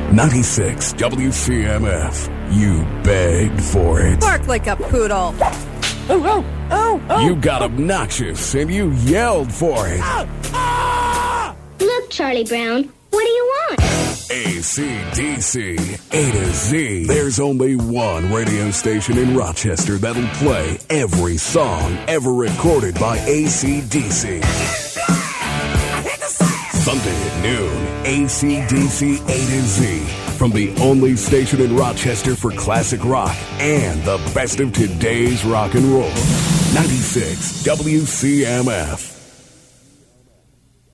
96 WCMF. You begged for it. Bark like a poodle. You got obnoxious and you yelled for it. Look, Charlie Brown, what do you want? AC/DC, A to Z. There's only one radio station in Rochester that'll play every song ever recorded by AC/DC. Sunday at noon, AC/DC A to Z. From the only station in Rochester for classic rock and the best of today's rock and roll. 96 WCMF.